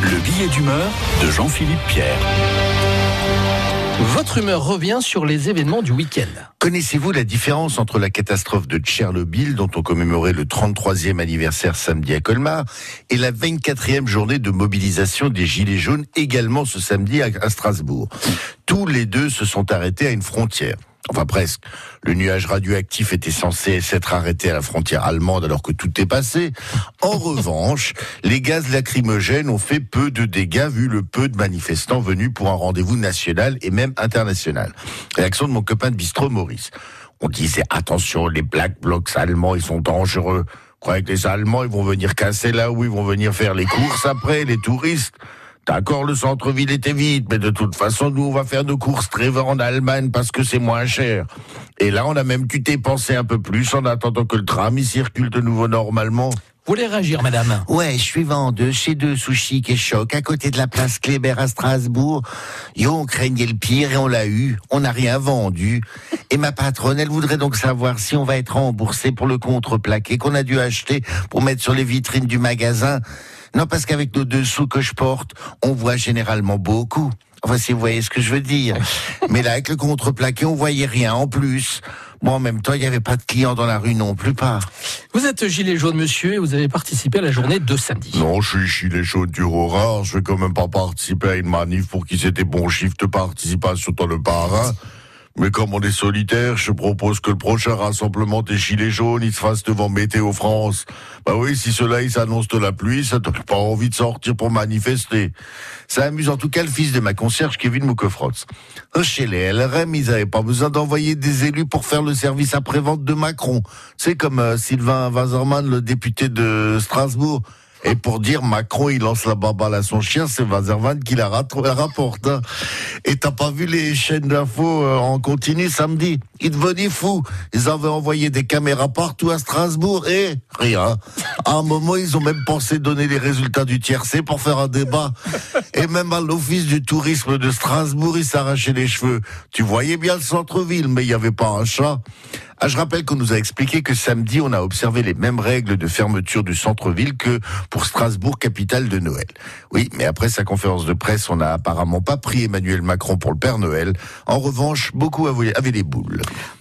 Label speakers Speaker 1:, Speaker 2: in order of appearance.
Speaker 1: Le billet d'humeur de Jean-Philippe Pierre.
Speaker 2: Votre humeur revient sur les événements du week-end.
Speaker 3: Connaissez-vous la différence entre la catastrophe de Tchernobyl, dont on commémorait le 33e anniversaire samedi à Colmar, et la 24e journée de mobilisation des Gilets jaunes, également ce samedi à Strasbourg? Tous les deux se sont arrêtés à une frontière. Enfin presque. Le nuage radioactif était censé s'être arrêté à la frontière allemande alors que tout est passé. En revanche, les gaz lacrymogènes ont fait peu de dégâts vu le peu de manifestants venus pour un rendez-vous national et même international. Réaction de mon copain de bistrot Maurice. On disait attention, les Black Blocs allemands, ils sont dangereux. Croyez que les Allemands, ils vont venir casser là où ils vont venir faire les courses après, les touristes. D'accord, le centre-ville était vide, mais de toute façon, nous, on va faire nos courses très vite en Allemagne parce que c'est moins cher. Et là, on a même dû dépenser un peu plus en attendant que le tram, il circule de nouveau normalement.
Speaker 2: Vous voulez réagir, madame?
Speaker 4: Ouais, je suis vendeuse chez Deux Sushis et Choc, à côté de la place Kléber à Strasbourg. On craignait le pire et on l'a eu. On n'a rien vendu. Et ma patronne, elle voudrait donc savoir si on va être remboursé pour le contreplaqué qu'on a dû acheter pour mettre sur les vitrines du magasin. Non, parce qu'avec nos dessous que je porte, on voit généralement beaucoup. Enfin, si vous voyez ce que je veux dire. Mais là, avec le contreplaqué, on voyait rien en plus. Bon, en même temps, il n'y avait pas de clients dans la rue non plus pas.
Speaker 2: Vous êtes gilet jaune, monsieur, et vous avez participé à la journée de samedi.
Speaker 3: Non, je suis gilet jaune du rare. Je vais quand même pas participer à une manif pour qu'ils aient des bons chiffres de participation dans le parrain. Mais comme on est solitaire, je propose que le prochain rassemblement des Gilets jaunes, il se fasse devant Météo France. Bah oui, si cela, il s'annonce de la pluie, ça donne pas envie de sortir pour manifester. Ça amuse en tout cas le fils de ma concierge, Kevin Moukefrotz. Chez les LRM, ils avaient pas besoin d'envoyer des élus pour faire le service après-vente de Macron. C'est comme Sylvain Wasserman, le député de Strasbourg. Et pour dire Macron, il lance la baballe à son chien, c'est Wasserman qui la rapporte. Hein. Et t'as pas vu les chaînes d'infos en continu samedi? Ils devenaient fous. Ils avaient envoyé des caméras partout à Strasbourg et rien. À un moment, ils ont même pensé donner les résultats du tiercé pour faire un débat. Et même à l'office du tourisme de Strasbourg, ils s'arrachaient les cheveux. Tu voyais bien le centre-ville, mais il n'y avait pas un chat. Ah, je rappelle qu'on nous a expliqué que samedi, on a observé les mêmes règles de fermeture du centre-ville que pour Strasbourg, capitale de Noël. Oui, mais après sa conférence de presse, on n'a apparemment pas pris Emmanuel Macron pour le Père Noël. En revanche, beaucoup avaient les boules.